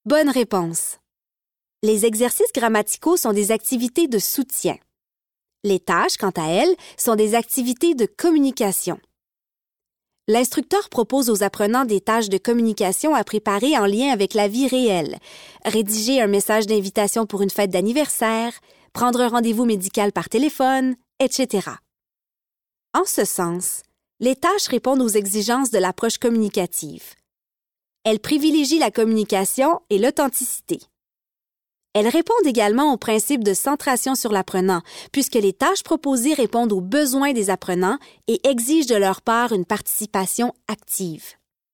Bonne réponse. Les exercices grammaticaux sont des activités de soutien. Les tâches, quant à elles, sont des activités de communication. L'instructeur propose aux apprenants des tâches de communication à préparer en lien avec la vie réelle. Rédiger un message d'invitation pour une fête d'anniversaire, prendre un rendez-vous médical par téléphone, etc. En ce sens, les tâches répondent aux exigences de l'approche communicative. Elles privilégient la communication et l'authenticité. Elles répondent également au principe de centration sur l'apprenant, puisque les tâches proposées répondent aux besoins des apprenants et exigent de leur part une participation active.